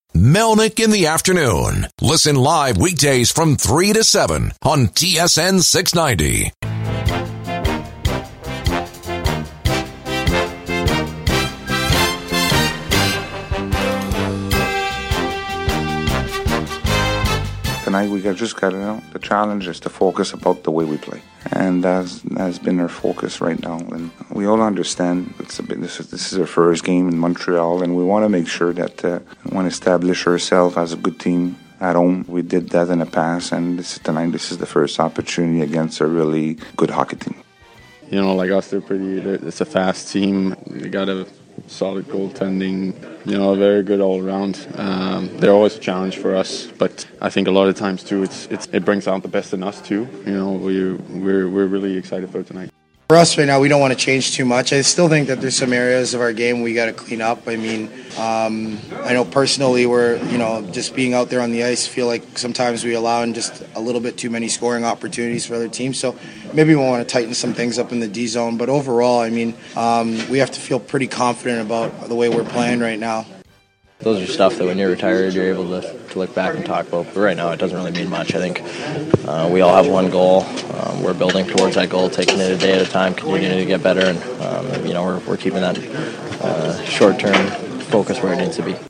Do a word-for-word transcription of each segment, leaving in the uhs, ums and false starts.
Melnick in the Afternoon. Listen live weekdays from three to seven on T S N six ninety. Tonight we got just got to know the challenge is to focus about the way we play, and that's has been our focus right now. And we all understand it's a bit, this is this is our first game in Montreal, and we want to make sure that uh, we want to establish ourselves as a good team at home. We did that in the past, and this is tonight. This is the first opportunity against a really good hockey team. You know, like us, they're pretty. They're, it's a fast team. They got a solid goaltending, you know, very good all around. Um, they're always a challenge for us, but I think a lot of times too, it's, it's it brings out the best in us too. You know, we we're we're really excited for tonight. For us right now, we don't want to change too much. I still think that there's some areas of our game we got to clean up. I mean, um, I know personally we're, you know, just being out there on the ice, feel like sometimes we allow in just a little bit too many scoring opportunities for other teams. So maybe we want to tighten some things up in the D zone. But overall, I mean, um, we have to feel pretty confident about the way we're playing right now. Those are stuff that when you're retired, you're able to, to look back and talk about. But right now, it doesn't really mean much. I think uh, we all have one goal. Um, we're building towards that goal, taking it a day at a time, continuing to get better. And, um, you know, we're, we're keeping that uh, short-term focus where it needs to be.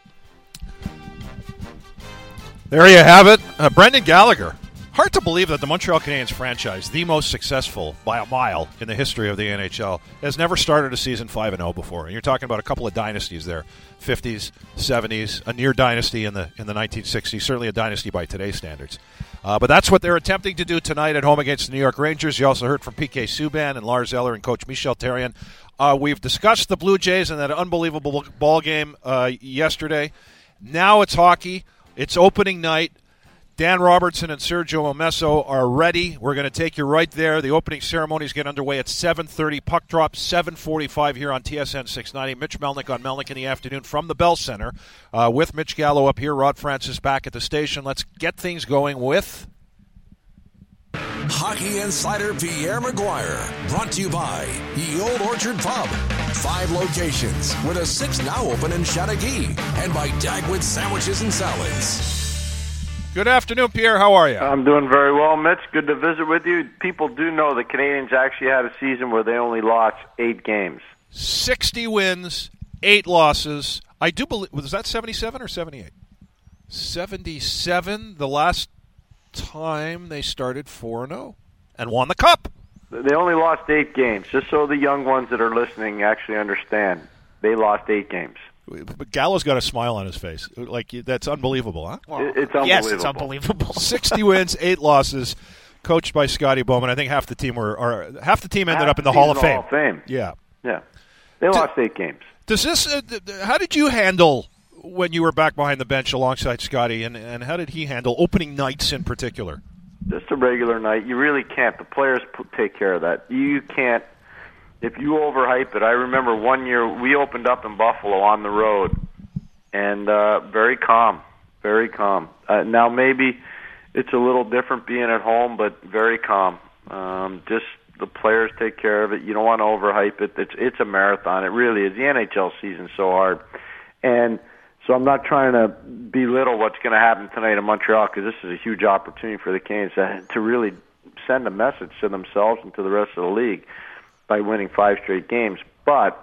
There you have it. Uh, Brendan Gallagher. Hard to believe that the Montreal Canadiens franchise, the most successful by a mile in the history of the N H L, has never started a season five and oh before. And you're talking about a couple of dynasties there, fifties, seventies, a near dynasty in the in the nineteen sixties, certainly a dynasty by today's standards. Uh, but that's what they're attempting to do tonight at home against the New York Rangers. You also heard from P K Subban and Lars Eller and Coach Michel Therrien. Uh, we've discussed the Blue Jays and that unbelievable ball game uh, yesterday. Now it's hockey. It's opening night. Dan Robertson and Sergio Omesso are ready. We're going to take you right there. The opening ceremonies get underway at seven thirty. Puck drop seven forty-five here on T S N six ninety. Mitch Melnick on Melnick in the Afternoon from the Bell Center uh, with Mitch Gallo up here. Rod Francis back at the station. Let's get things going with Hockey Insider Pierre McGuire, brought to you by the Old Orchard Pub. Five locations with a sixth now open in Chateauguay, and by Dagwood Sandwiches and Salads. Good afternoon, Pierre. How are you? I'm doing very well, Mitch. Good to visit with you. People do know the Canadiens actually had a season where they only lost eight games. sixty wins, eight losses. I do believe, was that seventy-seven or seventy-eight? seventy-seven, the last time they started four and oh and won the Cup. They only lost eight games, just so the young ones that are listening actually understand. They lost eight games. But Gallo's got a smile on his face. Like, that's unbelievable, huh? Well, it's unbelievable. Yes, it's unbelievable. sixty wins, eight losses, coached by Scotty Bowman. I think half the team were, or half the team ended half up in the, the Hall of Fame. Hall of Fame. Yeah. Yeah. They lost eight games. Does this, uh, how did you handle when you were back behind the bench alongside Scotty, and, and how did he handle opening nights in particular? Just a regular night. You really can't. The players p- take care of that. You can't. If you overhype it, I remember one year we opened up in Buffalo on the road, and uh, very calm, very calm. Uh, now maybe it's a little different being at home, but very calm. Um, just the players take care of it. You don't want to overhype it. It's it's a marathon. It really is. The N H L season's so hard, and so I'm not trying to belittle what's going to happen tonight in Montreal, because this is a huge opportunity for the Canadiens to, to really send a message to themselves and to the rest of the league by winning five straight games. But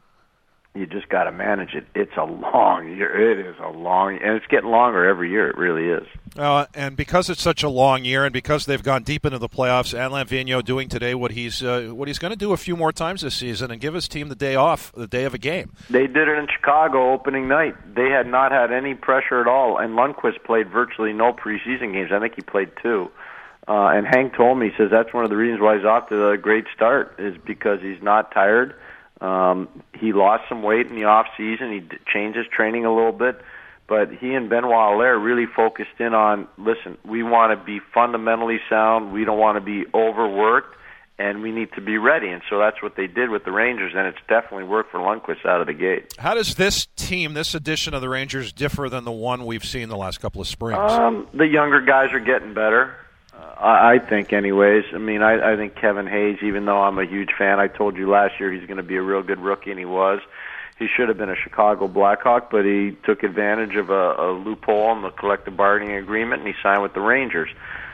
you just got to manage it. It's a long year. It is a long, and it's getting longer every year. It really is. Uh, and because it's such a long year, and because they've gone deep into the playoffs, Alain Vigneault doing today what he's uh, what he's going to do a few more times this season, and give his team the day off, the day of a game. They did it in Chicago opening night. They had not had any pressure at all, and Lundqvist played virtually no preseason games. I think he played two. Uh, and Hank told me, he says that's one of the reasons why he's off to a great start, is because he's not tired. Um, he lost some weight in the off season. He d- changed his training a little bit, but he and Benoit Allaire really focused in on, listen, we want to be fundamentally sound. We don't want to be overworked, and we need to be ready. And so that's what they did with the Rangers, and it's definitely worked for Lundqvist out of the gate. How does this team, this edition of the Rangers, differ than the one we've seen the last couple of springs? Um, the younger guys are getting better. I think, anyways. I mean, I, I think Kevin Hayes, even though I'm a huge fan, I told you last year he's going to be a real good rookie, and he was. he should have been a Chicago Blackhawk, but he took advantage of a, a loophole in the collective bargaining agreement, and he signed with the Rangers.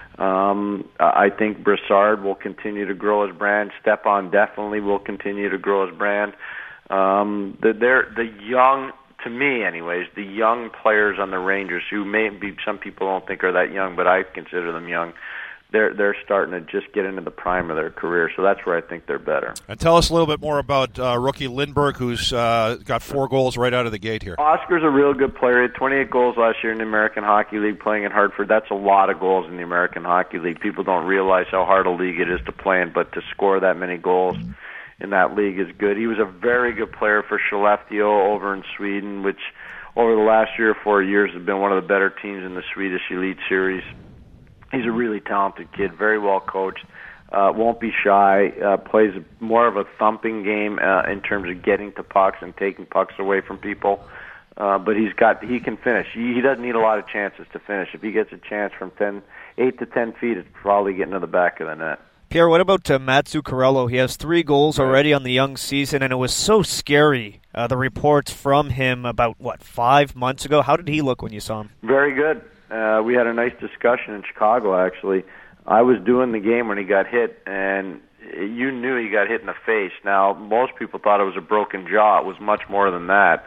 Um, I think Brassard will continue to grow his brand. Stepan definitely will continue to grow his brand. Um, the, they're the young, to me anyways, the young players on the Rangers, who may be, some people don't think are that young, but I consider them young. They're they're starting to just get into the prime of their career, so that's where I think they're better. And tell us a little bit more about uh, rookie Lindbergh, who's uh, got four goals right out of the gate here. Oscar's a real good player. He had twenty-eight goals last year in the American Hockey League playing in Hartford. That's a lot of goals in the American Hockey League. People don't realize how hard a league it is to play in, but to score that many goals in that league is good. He was a very good player for Skellefteå over in Sweden, which over the last year or four years has been one of the better teams in the Swedish Elite Series. He's a really talented kid, very well coached, uh, won't be shy, uh, plays more of a thumping game uh, in terms of getting to pucks and taking pucks away from people. Uh, but he's got he can finish. He, he doesn't need a lot of chances to finish. If he gets a chance from ten, eight to ten feet, it's probably getting to the back of the net. Pierre, what about uh, Matt Zuccarello? He has three goals already on the young season, and it was so scary, uh, the reports from him about, what, five months ago? How did he look when you saw him? Very good. Uh, we had a nice discussion in Chicago, actually. I was doing the game when he got hit, and you knew he got hit in the face. Now, most people thought it was a broken jaw. It was much more than that.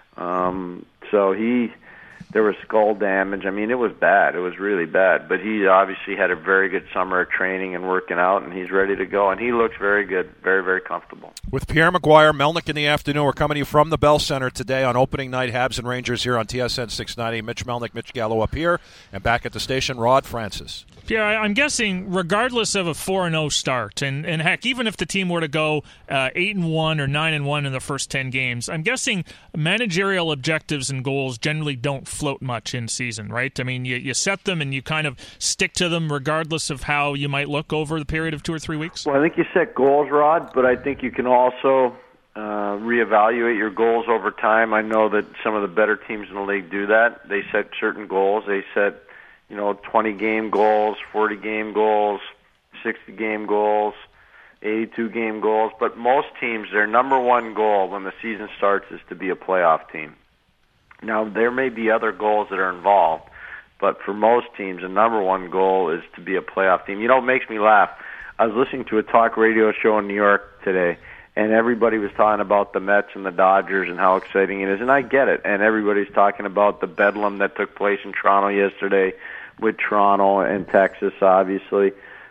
Um, so he, there was skull damage. I mean, it was bad. It was really bad. But he obviously had a very good summer of training and working out, and he's ready to go. And he looks very good, very, very comfortable. With Pierre McGuire, Melnick in the afternoon. We're coming to you from the Bell Center today on opening night, Habs and Rangers here on T S N six ninety. Mitch Melnick, Mitch Gallo up here, and back at the station, Rod Francis. Pierre, I'm guessing regardless of a four and oh start, and, and heck, even if the team were to go uh, eight and one or nine and one in the first ten games, I'm guessing managerial objectives and goals generally don't float much in season, right? I mean, you, you set them and you kind of stick to them regardless of how you might look over the period of two or three weeks? Well, I think you set goals, Rod, but I think you can also uh, reevaluate your goals over time. I know that some of the better teams in the league do that. They set certain goals. They set, you know, twenty-game goals, forty-game goals, sixty-game goals, eighty-two-game goals. But most teams, their number one goal when the season starts is to be a playoff team. Now, there may be other goals that are involved, but for most teams, the number one goal is to be a playoff team. You know, it makes me laugh. I was listening to a talk radio show in New York today, and everybody was talking about the Mets and the Dodgers and how exciting it is, and I get it. And everybody's talking about the bedlam that took place in Toronto yesterday with Toronto and Texas, obviously.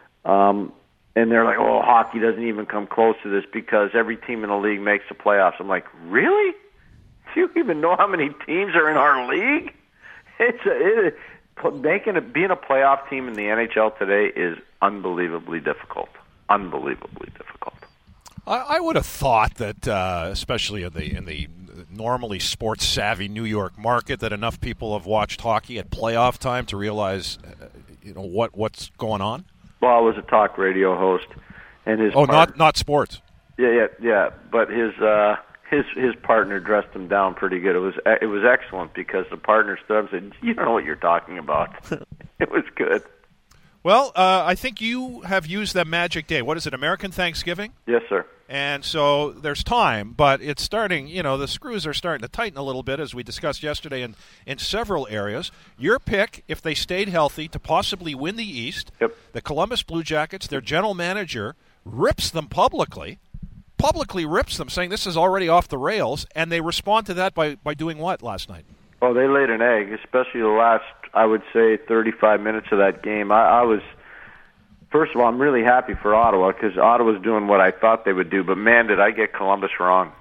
Um, and they're like, oh, hockey doesn't even come close to this because every team in the league makes the playoffs. I'm like, really? Do you even know how many teams are in our league? It's a, it, making a, being a playoff team in the N H L today is unbelievably difficult. Unbelievably difficult. I, I would have thought that, uh, especially in the in the normally sports savvy New York market, that enough people have watched hockey at playoff time to realize, uh, you know, what what's going on. Well, I was a talk radio host, and his oh, part- not not sports. Yeah, yeah, yeah. But his. Uh, His his partner dressed him down pretty good. It was it was excellent because the partner stood up and said, "You don't know what you're talking about." It was good. Well, uh, I think you have used that magic day. What is it, American Thanksgiving? Yes, sir. And so there's time, but it's starting, you know, the screws are starting to tighten a little bit, as we discussed yesterday in, in several areas. Your pick, if they stayed healthy, to possibly win the East, yep. The Columbus Blue Jackets, their general manager rips them publicly. publicly rips them, saying this is already off the rails, and they respond to that by, by doing what last night? Well, they laid an egg, especially the last, I would say, thirty-five minutes of that game. I, I was, first of all, I'm really happy for Ottawa because Ottawa's doing what I thought they would do, but man, did I get Columbus wrong.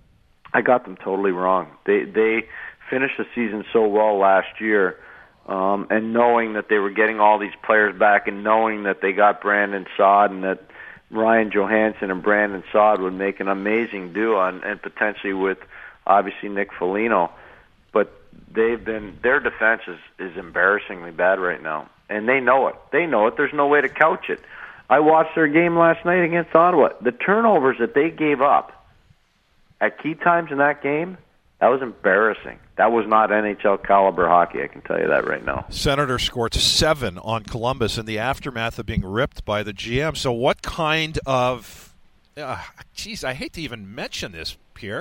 I got them totally wrong. They they finished the season so well last year, um, and knowing that they were getting all these players back and knowing that they got Brandon Saad and that Ryan Johansson and Brandon Saad would make an amazing duo, and, and potentially with, obviously, Nick Foligno. But they've been their defense is, is embarrassingly bad right now, and they know it. They know it. There's no way to couch it. I watched their game last night against Ottawa. The turnovers that they gave up at key times in that game, that was embarrassing. That was not N H L caliber hockey, I can tell you that right now. Senator scored seven on Columbus in the aftermath of being ripped by the G M. So what kind of, uh, geez, I hate to even mention this, Pierre,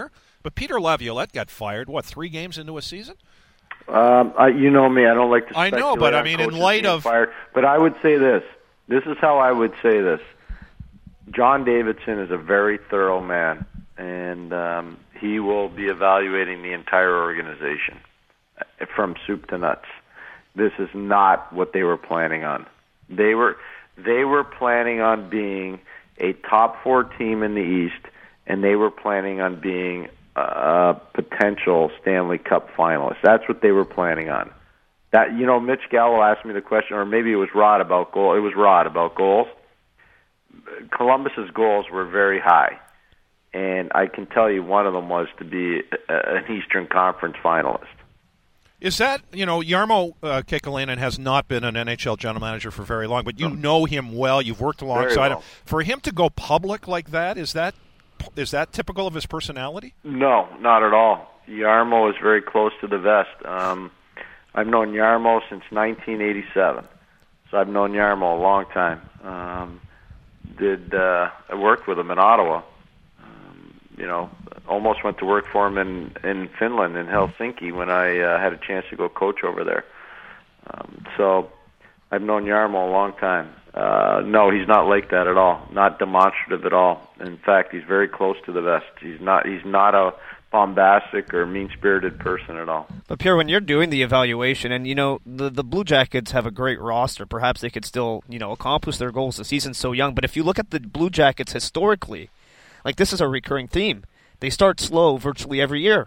But Peter Laviolette got fired, what, three games into a season? Um, I, you know me, I don't like to I speculate know, but I on mean, in coaches light being of... fired. But I would say this. This is how I would say this. John Davidson is a very thorough man, and um, he will be evaluating the entire organization from soup to nuts. This is not what they were planning on. They were they were planning on being a top four team in the East, and they were planning on being a potential Stanley Cup finalist. That's what they were planning on. That you know, Mitch Gallo asked me the question, or maybe it was Rod about goal. It was Rod about goals. Columbus's goals were very high, and I can tell you one of them was to be a, an Eastern Conference finalist. Is that, you know, Jarmo uh, Kekalainen has not been an N H L general manager for very long, but you know him well. You've worked alongside well. him. For him to go public like that, is that is that typical of his personality? No, not at all. Jarmo is very close to the vest. Um, I've known Jarmo since nineteen eighty-seven, so I've known Jarmo a long time. Um, did uh, I worked with him in Ottawa. Um, you know, almost went to work for him in, in Finland, in Helsinki, when I uh, had a chance to go coach over there. Um, so I've known Jarmo a long time. Uh, no, he's not like that at all. Not demonstrative at all. In fact, he's very close to the vest. He's not. He's not a bombastic or mean-spirited person at all. But Pierre, when you're doing the evaluation, and you know the the Blue Jackets have a great roster, perhaps they could still you know accomplish their goals. The season's so young, but if you look at the Blue Jackets historically, like this is a recurring theme. They start slow virtually every year.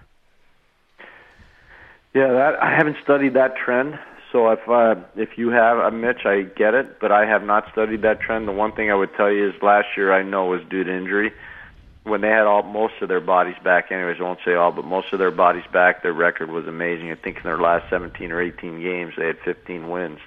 Yeah, that I haven't studied that trend. So if uh, if you have, uh, Mitch, I get it, but I have not studied that trend. The one thing I would tell you is last year I know was due to injury. When they had all most of their bodies back, anyways, I won't say all, but most of their bodies back, their record was amazing. I think in their last seventeen or eighteen games, they had fifteen wins.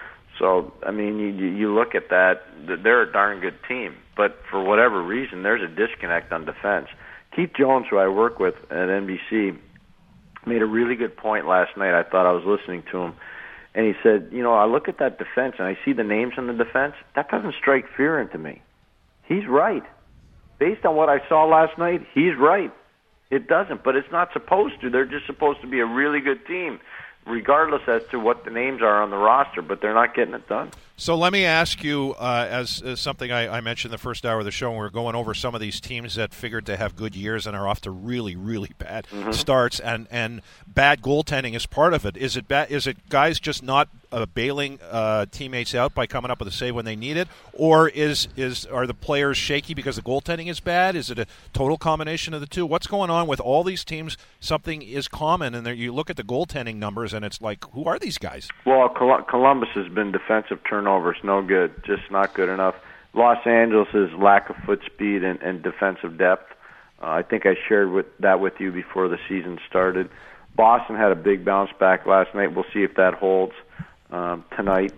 So, I mean, you, you look at that, they're a darn good team. But for whatever reason, there's a disconnect on defense. Keith Jones, who I work with at N B C, made a really good point last night. I thought I was listening to him. And he said, you know, I look at that defense and I see the names on the defense. That doesn't strike fear into me. He's right. Based on what I saw last night, he's right. It doesn't, but it's not supposed to. They're just supposed to be a really good team, regardless as to what the names are on the roster, but they're not getting it done. So let me ask you, uh, as, as something I, I mentioned the first hour of the show, when we were going over some of these teams that figured to have good years and are off to really, really bad mm-hmm. starts, and, and bad goaltending is part of it. Is it bad, is it guys just not uh, bailing uh, teammates out by coming up with a save when they need it, or is is are the players shaky because the goaltending is bad? Is it a total combination of the two? What's going on with all these teams? Something is common, and you look at the goaltending numbers, and it's like, who are these guys? Well, Columbus has been defensive turnovers, no good, just not good enough. Los Angeles' lack of foot speed and, and defensive depth. Uh, I think I shared with, that with you before the season started. Boston had a big bounce back last night. We'll see if that holds um, tonight.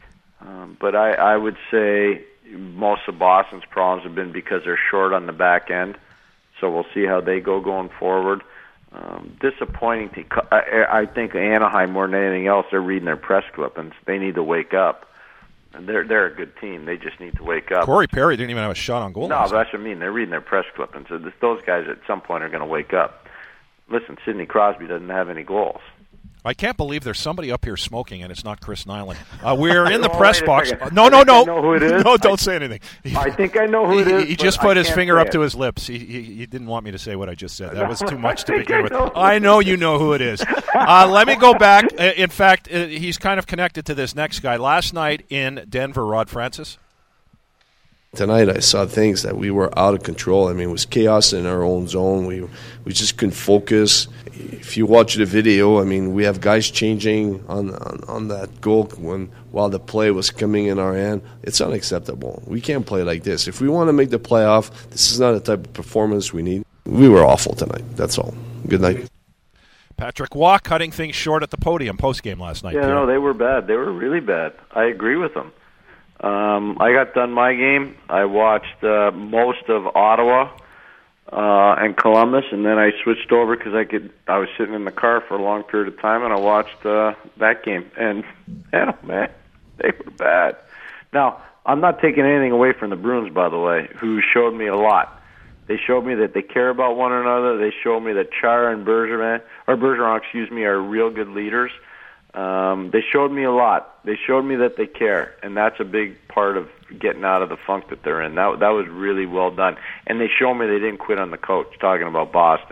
Um, but I, I would say most of Boston's problems have been because they're short on the back end. So we'll see how they go going forward. Um, disappointing. To, I, I think Anaheim, more than anything else, they're reading their press clippings. They need to wake up. And they're they're a good team. They just need to wake up. Corey Perry didn't even have a shot on goal. No, but that's what I mean. They're reading their press clippings. So this, those guys at some point are going to wake up. Listen, Sidney Crosby doesn't have any goals. I can't believe there's somebody up here smoking, and it's not Chris Nyland. Uh, we're in the oh, press box. Second. No, no, no. I know who it is. No, don't I, say anything. I think I know who it is. He, he just put I his finger up it. to his lips. He, he, he didn't want me to say what I just said. That no, was too much to I begin with. know. I know you know who it is. Uh, let me go back. In fact, uh, he's kind of connected to this next guy. Last night in Denver, Rod Francis. Tonight I saw things that we were out of control. I mean, it was chaos in our own zone. We we just couldn't focus. If you watch the video, I mean, we have guys changing on on, on that goal when while the play was coming in our end. It's unacceptable. We can't play like this. If we want to make the playoff, this is not the type of performance we need. We were awful tonight. That's all. Good night. Patrick Waugh cutting things short at the podium post-game last night. Yeah, Pierre. no, they were bad. They were really bad. I agree with them. Um, I got done my game. I watched uh, most of Ottawa uh, and Columbus, and then I switched over because I could. I was sitting in the car for a long period of time, and I watched uh, that game. And man, oh man, they were bad. Now, I'm not taking anything away from the Bruins, by the way, who showed me a lot. They showed me that they care about one another. They showed me that Chara and Bergeron, or Bergeron, excuse me, are real good leaders. Um, they showed me a lot. They showed me that they care, and that's a big part of getting out of the funk that they're in. That that was really well done. And they showed me they didn't quit on the coach, talking about Boston.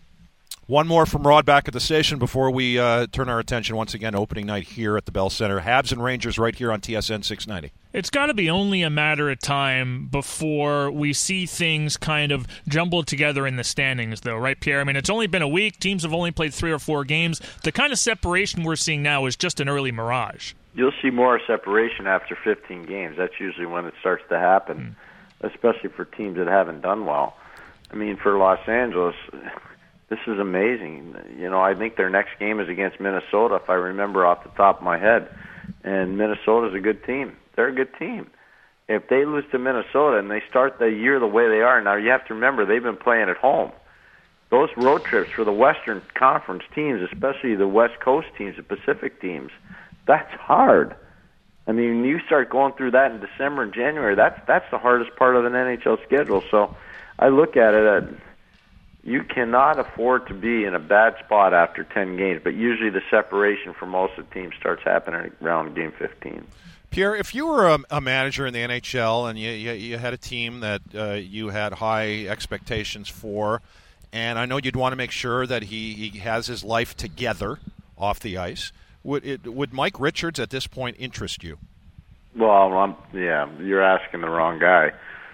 One more from Rod back at the station before we uh, turn our attention once again opening night here at the Bell Center. Habs and Rangers right here on T S N six ninety. It's got to be only a matter of time before we see things kind of jumbled together in the standings, though, right, Pierre? I mean, it's only been a week. Teams have only played three or four games. The kind of separation we're seeing now is just an early mirage. You'll see more separation after fifteen games. That's usually when it starts to happen, mm. especially for teams that haven't done well. I mean, for Los Angeles, this is amazing. You know, I think their next game is against Minnesota, if I remember off the top of my head. And Minnesota's a good team. They're a good team. If they lose to Minnesota and they start the year the way they are, now you have to remember they've been playing at home. Those road trips for the Western Conference teams, especially the West Coast teams, the Pacific teams, that's hard. I mean, when you start going through that in December and January, that's that's the hardest part of an N H L schedule. So I look at it, uh, you cannot afford to be in a bad spot after ten games, but usually the separation for most of the teams starts happening around game fifteen. Pierre, if you were a, a manager in the N H L and you, you, you had a team that uh, you had high expectations for, and I know you'd want to make sure that he, he has his life together off the ice, would it, would Mike Richards at this point interest you? Well, I'm, yeah, you're asking the wrong guy.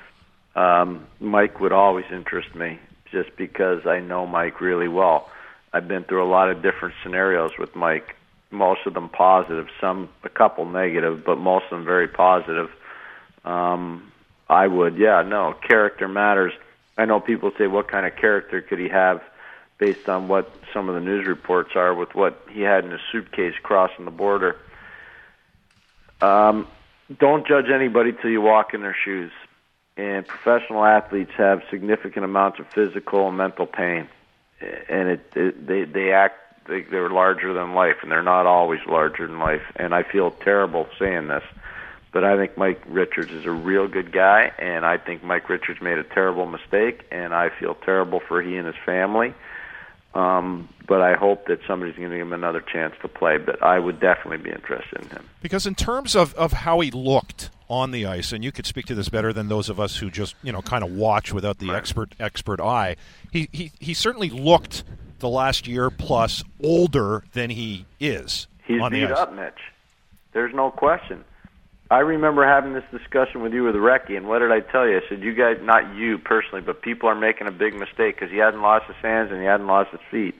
Um, Mike would always interest me just because I know Mike really well. I've been through a lot of different scenarios with Mike. Most of them positive, some a couple negative, but most of them very positive. Um, I would, yeah, no, character matters. I know people say, what kind of character could he have based on what some of the news reports are with what he had in his suitcase crossing the border. Um, don't judge anybody till you walk in their shoes. And professional athletes have significant amounts of physical and mental pain. And it, it they, they act They, they're larger than life, and they're not always larger than life. And I feel terrible saying this, but I think Mike Richards is a real good guy, and I think Mike Richards made a terrible mistake, and I feel terrible for he and his family. Um, but I hope that somebody's going to give him another chance to play, but I would definitely be interested in him. Because in terms of, of how he looked on the ice, and you could speak to this better than those of us who just, you know, kind of watch without the right. expert expert eye, he, he, he certainly looked the last year plus older than he is. He's on beat the ice. up, Mitch. There's no question. I remember having this discussion with you with Recchi, and what did I tell you? I said, you guys, not you personally, but people are making a big mistake because he hadn't lost his hands and he hadn't lost his feet.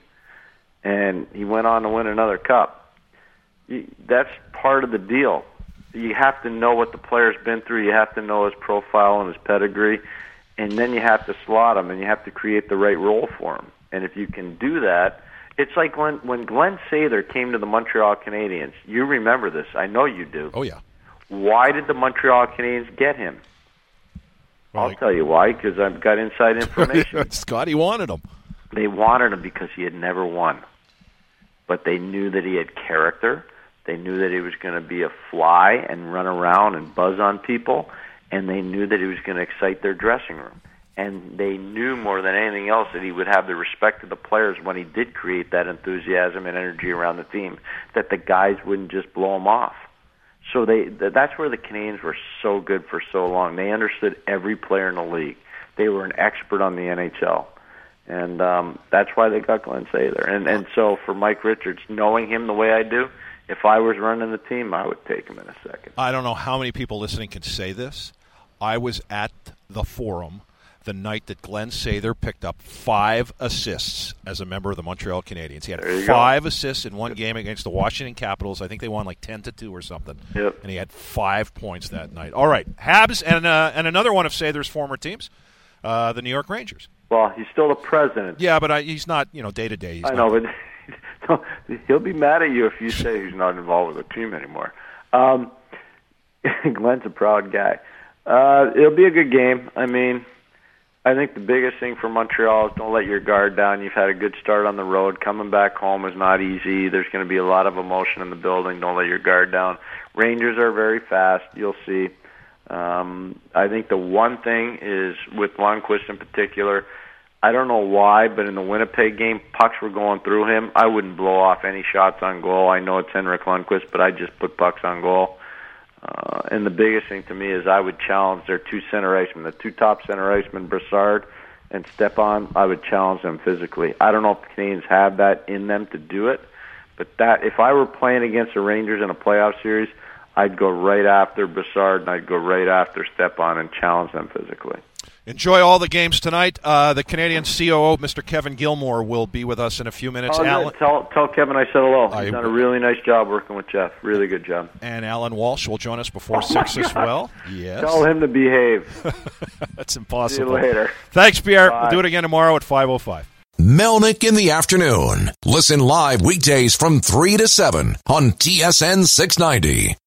And he went on to win another cup. That's part of the deal. You have to know what the player's been through. You have to know his profile and his pedigree. And then you have to slot him, and you have to create the right role for him. And if you can do that, it's like when, when Glenn Sather came to the Montreal Canadiens. You remember this. I know you do. Oh, yeah. Why did the Montreal Canadiens get him? Well, I'll like, tell you why, because I've got inside information. Scotty wanted him. They wanted him because he had never won. But they knew that he had character. They knew that he was going to be a fly and run around and buzz on people. And they knew that he was going to excite their dressing room. And they knew more than anything else that he would have the respect of the players when he did create that enthusiasm and energy around the team, that the guys wouldn't just blow him off. So they that's where the Canadiens were so good for so long. They understood every player in the league. They were an expert on the N H L. And um, that's why they got Glenn Sather. And, and so for Mike Richards, knowing him the way I do, if I was running the team, I would take him in a second. I don't know how many people listening can say this. I was at the Forum the night that Glenn Sather picked up five assists as a member of the Montreal Canadiens. He had five go. assists in one game against the Washington Capitals. I think they won like ten to two or something. Yep. And he had five points that night. All right, Habs and uh, and another one of Sather's former teams, uh, the New York Rangers. Well, he's still the president. Yeah, but I, he's not, you know, day to day. I know, but he'll be mad at you if you say he's not involved with the team anymore. Um, Glenn's a proud guy. Uh, it'll be a good game. I mean, I think the biggest thing for Montreal is don't let your guard down. You've had a good start on the road. Coming back home is not easy. There's going to be a lot of emotion in the building. Don't let your guard down. Rangers are very fast. You'll see. Um, I think the one thing is with Lundqvist in particular, I don't know why, but in the Winnipeg game, pucks were going through him. I wouldn't blow off any shots on goal. I know it's Henrik Lundqvist, but I just put pucks on goal. Uh, and the biggest thing to me is I would challenge their two center icemen, the two top center icemen, Brassard and Stepan. I would challenge them physically. I don't know if the Canadians have that in them to do it, but that if I were playing against the Rangers in a playoff series, I'd go right after Brassard and I'd go right after Stepan and challenge them physically. Enjoy all the games tonight. Uh, the Canadian C O O, Mister Kevin Gilmore, will be with us in a few minutes. Oh, Alan, tell, tell Kevin I said hello. He's I, done a really nice job working with Jeff. Really good job. And Alan Walsh will join us before oh six as well. Yes. Tell him to behave. That's impossible. See you later. Thanks, Pierre. Bye. We'll do it again tomorrow at five oh five. Melnick in the afternoon. Listen live weekdays from three to seven on T S N six ninety.